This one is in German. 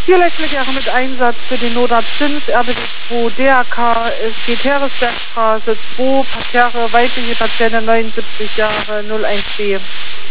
Vierleckliche mit Einsatz für den Notarzt Zins, RBD 2 DRK, es geht Heeresbergstraße 2, Parterre, weibliche Patientin 79 Jahre, 01B.